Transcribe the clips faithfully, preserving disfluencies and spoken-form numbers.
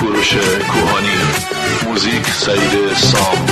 کوروش کوهانی، موزیک سعید سام.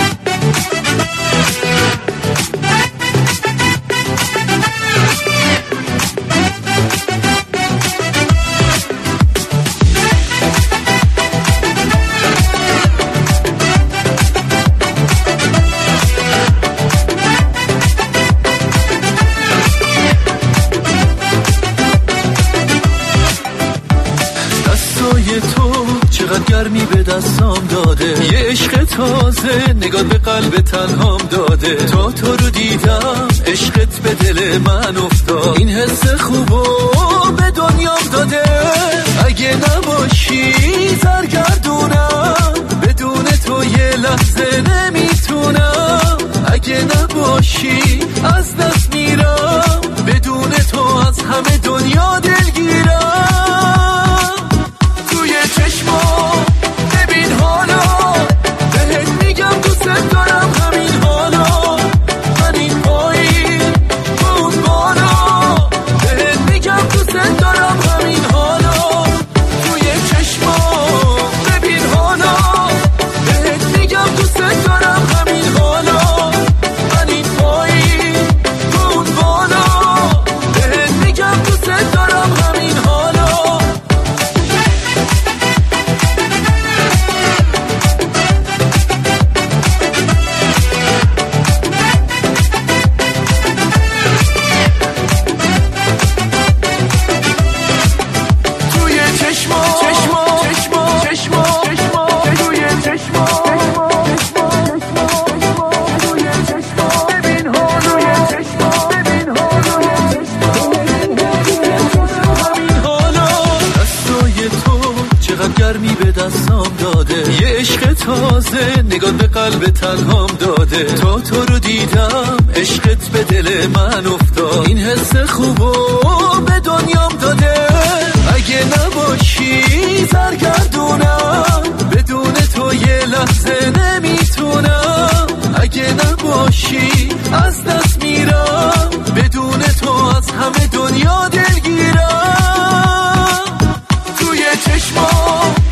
تو چقدر گرمی به دستام داده، یه عشق تازه نگاه به قلب تنهام داده. تا تو رو دیدم عشقت به دل من افتاد، این حس خوبو به دنیام داده. اگه نباشی سرگردونم، بدون تو یه لحظه نمیتونم. اگه نباشی از دست میرم، بدون تو از همه دنیا دلگیرم. ببین حالا بهت میگم دوست دارم، همین حالا همین پایین اون بالا. بهت میگم دوست دارم، همین حالا توی چشما. ببین حالا بهت میگم دوست دارم، همین حالا همین پایین اون بالا. بهت میگم دوست دارم، همین حالا. گرمی به دستام داده، یه عشق تازه نگاه به قلب تنهام داده. تا تو رو دیدم عشقت به دل من افتاد، این حس خوبو به دنیام داده. اگه نباشی سرگردونم، بدون تو یه لحظه نمیتونم. اگه نباشی از دست میرم، بدون تو از همه دنیا دلگیرم. توی چشما